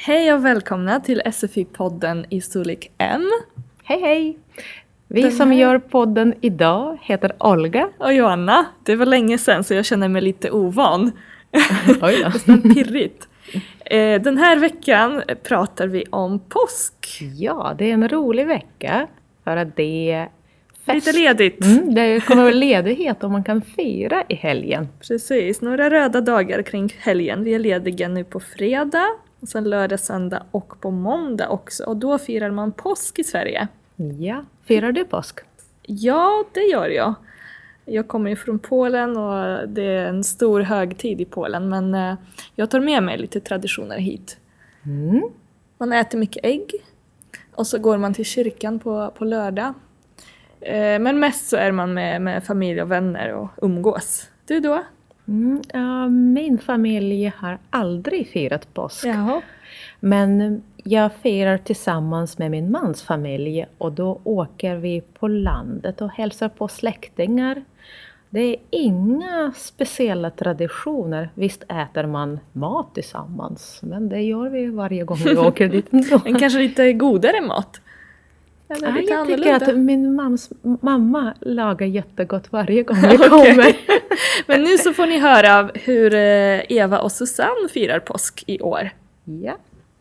Hej och välkomna till SFI-podden i storlek M. Hej hej! Vi som gör podden idag heter Olga. Och Joanna. Det var länge sedan så jag känner mig lite ovan. Oj då. Nästan pirrigt. Den här veckan pratar vi om påsk. Ja, det är en rolig vecka för att det är fest. Lite ledigt. Det kommer vara ledighet och man kan fira i helgen. Precis, några röda dagar kring helgen. Vi är lediga nu på fredag, och sen lördag, söndag och på måndag också. Och då firar man påsk i Sverige. Ja, firar du påsk? Ja, det gör jag. Jag kommer ju från Polen och det är en stor högtid i Polen. Men jag tar med mig lite traditioner hit. Man äter mycket ägg. Och så går man till kyrkan på lördag. Men mest så är man med familj och vänner och umgås. Du då? Min familj har aldrig firat påsk. Jaha. Men jag firar tillsammans med min mans familj och då åker vi på landet och hälsar på släktingar. Det är inga speciella traditioner. Visst äter man mat tillsammans, men det gör vi varje gång vi åker dit ändå. Men kanske lite godare mat? Eller Ja, lite jag tycker annorlunda? att min mamma lagar jättegott varje gång vi kommer. Men nu så får ni höra hur Eva och Susanne firar påsk i år. Ja.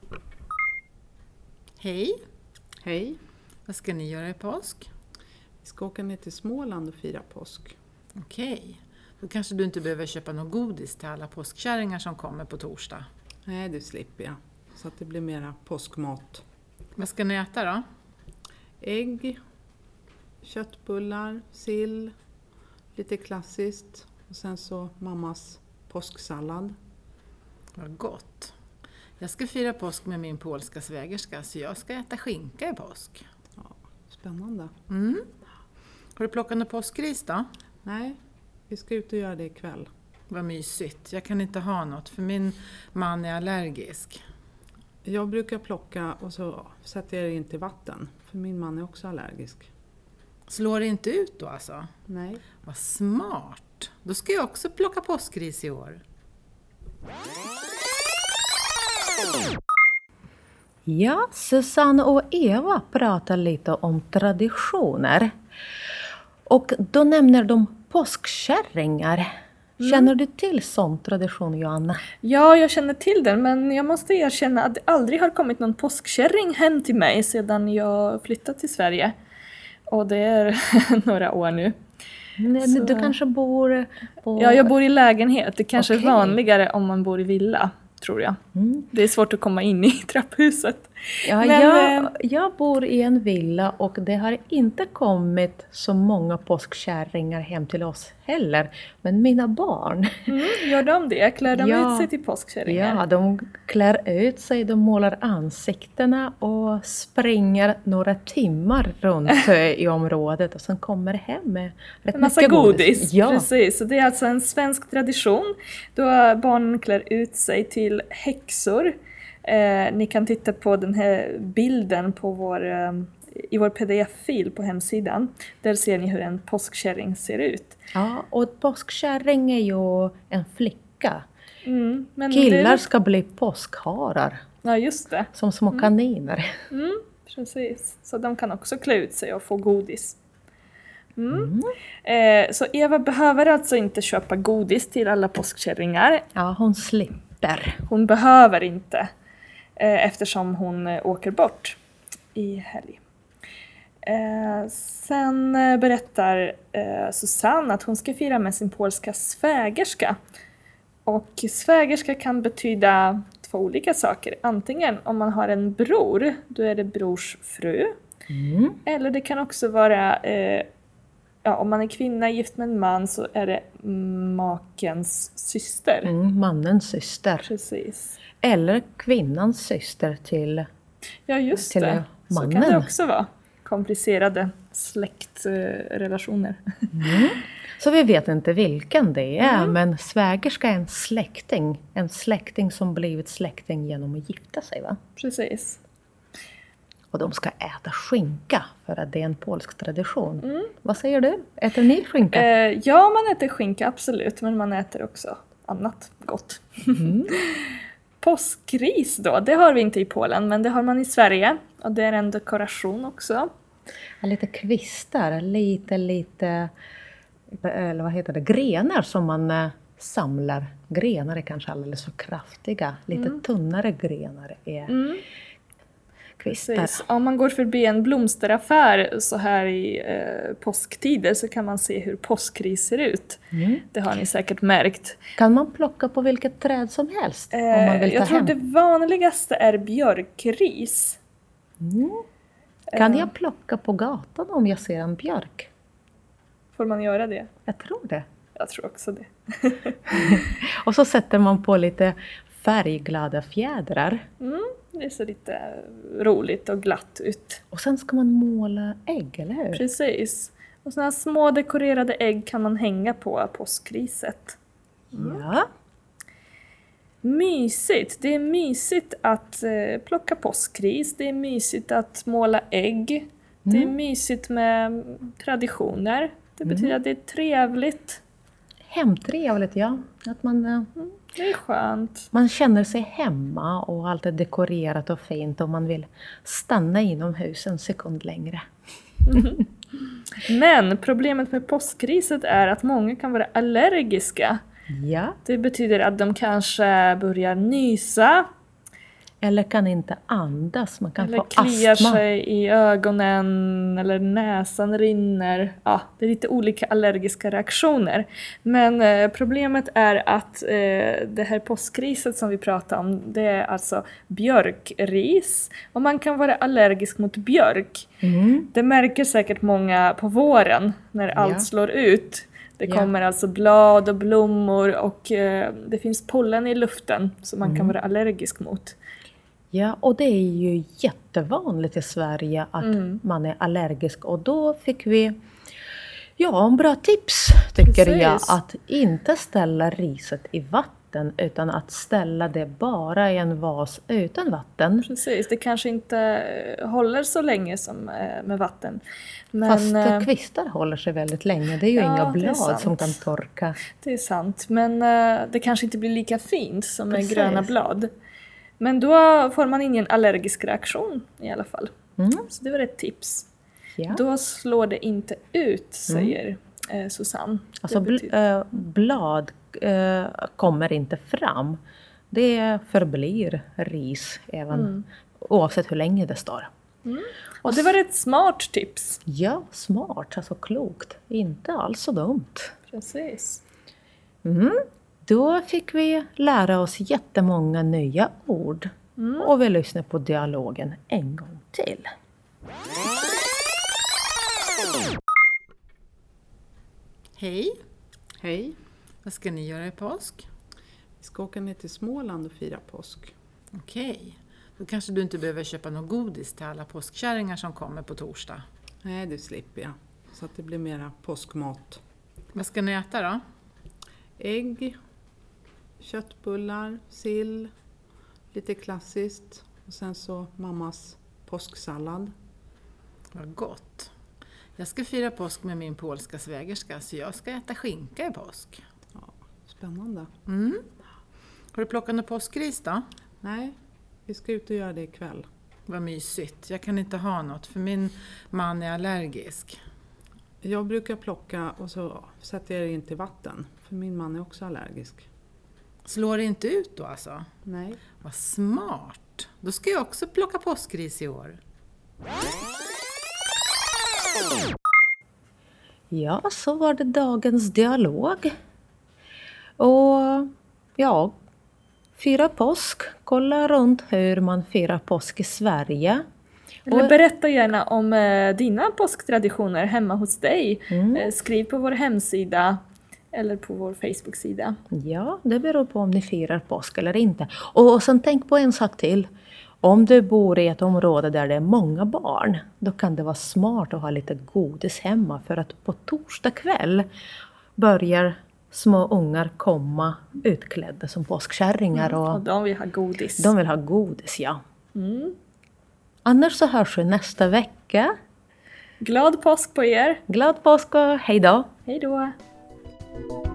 Hej, Hej, vad ska ni göra i påsk? vi ska åka ner till Småland och fira påsk. Okej, då kanske du inte behöver köpa något godis till alla påskkärringar som kommer på torsdag. Nej, det slipper jag. Så att det blir mera påskmat. Vad ska ni äta då? Ägg, köttbullar, sill, lite klassiskt. Och sen så mammas påsksallad. Vad gott. Jag ska fira påsk med min polska svägerska så jag ska äta skinka i påsk. Ja, spännande. Har du plockat någon påskris då? Nej, vi ska ut och göra det ikväll. Vad mysigt. Jag kan inte ha något för min man är allergisk. Jag brukar plocka och så sätter jag det in till vatten. För min man är också allergisk. Slår det inte ut då alltså? Nej. Vad smart. Då ska jag också plocka påskris i år. Ja, Susanne och Eva pratar lite om traditioner. Och då nämner de påskkärringar. Känner du till sån tradition, Joanna? Ja, jag känner till den, men jag måste erkänna att det aldrig har kommit någon påskkärring hem till mig sedan jag flyttade till Sverige. Och det är några år nu. Så- Du kanske bor på... Ja, jag bor i lägenhet. Det kanske Okej. är vanligare om man bor i villa, tror jag. Det är svårt att komma in i trapphuset. Ja, Men, jag bor i en villa och det har inte kommit så många påskkärringar hem till oss heller. Men mina barn, Gör de det? Klär de Ja. ut sig till påskkärringar? ja, de klär ut sig, de målar ansiktena och springer några timmar runt i området och sen kommer hem med rätt En massa mycket godis. Ja, Precis. Så det är alltså en svensk tradition då barnen klär ut sig till häxor. Ni kan titta på den här bilden på i vår pdf-fil på hemsidan. Där ser ni hur en påskkärring ser ut. ja, och påskkärring är ju en flicka. Men Killar ska bli påskharar, Ja, just det. som små kaniner. Precis. Så de kan också klä ut sig och få godis. Så Eva behöver alltså inte köpa godis till alla påskkärringar. Ja, hon slipper. Hon behöver inte eftersom hon åker bort i helg. Sen berättar Susanne att hon ska fira med sin polska svägerska. Och svägerska kan betyda två olika saker. Antingen om man har en bror, då är det brors fru. Eller det kan också vara, om man är kvinna gift med en man så är det makens syster. Mannens syster. Precis. Eller kvinnans syster till... Ja, just Till det. Så mannen. kan det också vara. Komplicerade släktrelationer. Så vi vet inte vilken det är, men svägerska är en släkting. En släkting som blivit släkting genom att gifta sig, va? Precis. Och de ska äta skinka för att det är en polsk tradition. Vad säger du? Äter ni skinka? Ja, man äter skinka absolut, men man äter också annat gott. Påskris då, det har vi inte i Polen, men det har man i Sverige. Och det är en dekoration också. Ja, lite kvistar, lite eller vad heter det, grenar som man samlar. Grenar är kanske alldeles för kraftiga. Lite tunnare grenar är kvistar. Precis. Om man går förbi en blomsteraffär så här i påsktider så kan man se hur påskris ser ut. Det har ni säkert märkt. Kan man plocka på vilket träd som helst om man vill ta Jag tror hem? det vanligaste är björkris. Kan jag plocka på gatan om jag ser en björk? Får man göra det? Jag tror det. Jag tror också det. Och så sätter man på lite färgglada fjädrar. Det ser lite roligt och glatt ut. Och sen ska man måla ägg, eller hur? Precis. Och sådana små dekorerade ägg kan man hänga på påskriset. Ja. Mysigt! Det är mysigt att plocka påskris. Det är mysigt att måla ägg. Det är mysigt med traditioner. Det betyder att det är trevligt. Hemtrevligt, ja. Att Det är skönt. man känner sig hemma och allt är dekorerat och fint och man vill stanna inomhus en sekund längre. Men problemet med påskriset är att många kan vara allergiska. Ja. Det betyder att de kanske börjar nysa. Eller kan inte andas, man kan Eller få kliar astma. sig i ögonen eller näsan rinner. Ja, det är lite olika allergiska reaktioner. Men problemet är att det här påskriset som vi pratar om, det är alltså björkris. Och man kan vara allergisk mot björk. Det märker säkert många på våren när allt slår ut. Det kommer alltså blad och blommor och det finns pollen i luften som man kan vara allergisk mot. Ja, och det är ju jättevanligt i Sverige att man är allergisk. Och då fick vi en bra tips, tycker jag. Att inte ställa riset i vatten utan att ställa det bara i en vas utan vatten. Precis, det kanske inte håller så länge som med vatten. Men, Fast kvistar håller sig väldigt länge. Det är ju inga det är blad sant. som kan torka. Det är sant, men det kanske inte blir lika fint som med Precis. gröna blad. Men då får man ingen allergisk reaktion i alla fall. Så det var ett tips. Ja. Då slår det inte ut, säger Susanne. Alltså blad kommer inte fram. Det förblir ris även oavsett hur länge det står. Och det var ett smart tips. Ja, smart, alltså klokt. Inte alls så dumt. Precis. Då fick vi lära oss jättemånga nya ord. Och vi lyssnar på dialogen en gång till. Hej! Hej, Vad ska ni göra i påsk? vi ska åka ner till Småland och fira påsk. Okej. Då kanske du inte behöver köpa något godis till alla påskkärringar som kommer på torsdag. Nej, det slipper jag. Så att det blir mera påskmat. Vad ska ni äta då? Ägg, köttbullar, sill, lite klassiskt. Och sen så mammas påsksallad. Vad gott. Jag ska fira påsk med min polska svägerska så jag ska äta skinka i påsk. Spännande. Har du plockat någon påskris då? Nej, vi ska ut och göra det ikväll. Vad mysigt. Jag kan inte ha något för min man är allergisk. Jag brukar plocka och så sätter jag det in till vatten. För min man är också allergisk. Slår det inte ut då alltså? Nej. Vad smart. Då ska jag också plocka påskris i år. Ja, så var det dagens dialog. Och ja, fira påsk. Kolla runt hur man firar påsk i Sverige. Eller berätta gärna om dina påsktraditioner hemma hos dig. Skriv på vår hemsida eller på vår Facebook-sida. Ja, det beror på om ni firar påsk eller inte. Och sen tänk på en sak till. Om du bor i ett område där det är många barn, då kan det vara smart att ha lite godis hemma. För att på torsdag kväll börjar små ungar komma utklädda som påskkärringar. Och de vill ha godis. De vill ha godis, ja. Annars så hörs vi nästa vecka. Glad påsk på er! Glad påsk och hej då! Hej då!